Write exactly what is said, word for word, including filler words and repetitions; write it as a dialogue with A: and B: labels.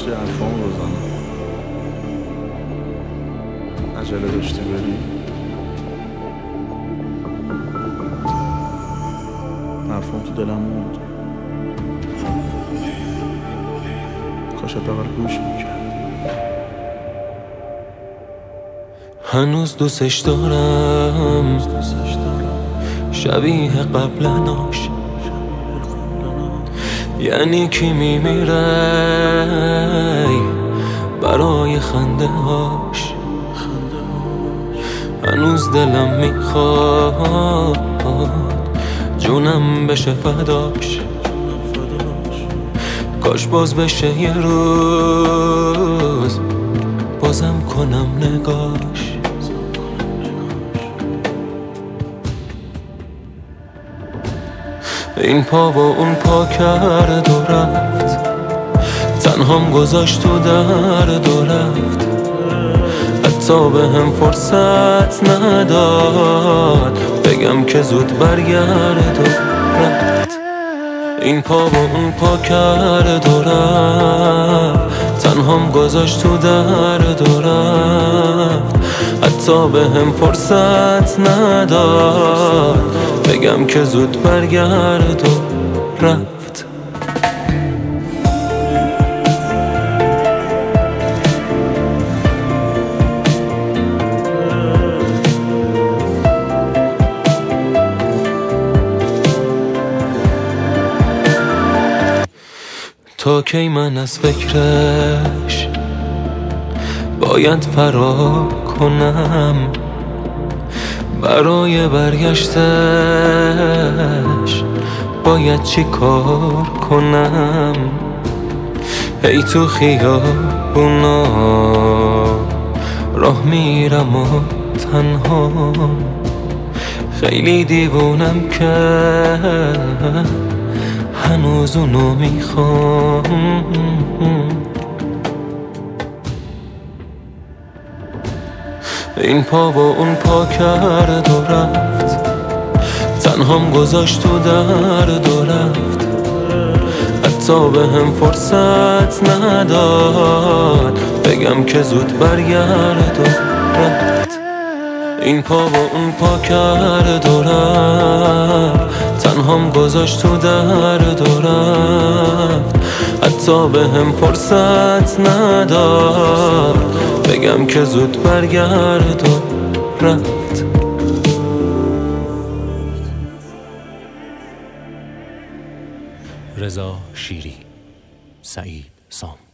A: داشتی حرفامو بزنم. عجله داشتی بری، حرفام تو دلم موند. کاش حداقل گوش میکرد.
B: هنوز دوستش دارم، شبیه قبلناش. یعنی کی میمیره برای خنده هاش. هنوز دلم میخواد جونم بشه فداش. کاش باز بشه یه روز بازم کنم نگاش. این پا و اون پا کرد و رفت، تنهام گذاشت تو درد و رفت. حتی به هم فرصت نداد بگم که زود برگرد و رفت. این پا و اون پا کرد و رفت، تنهام گذاشت تو درد و رفت. حتی به هم فرصت نداد بگم که زود برگرد و رفت. تا کی من از فکرش باید فرار کنم؟ برای برگشتش باید چی کار کنم؟ هی تو خیابونا راه میرم و تنها، خیلی دیوونم که هنوز اونو میخوام. این پا و اون پا کرد و رفت، تنهام گذاشت تو درد و رفت. حتی به هم فرصت نداد بگم که زود برگرد و رفت. این پا و اون پا کرد و رفت، تنهام گذاشت تو درد و رفت. حتی به هم فرصت نداد بگم که زود برگرد و رفت.
C: رضا شیری، سعید سام.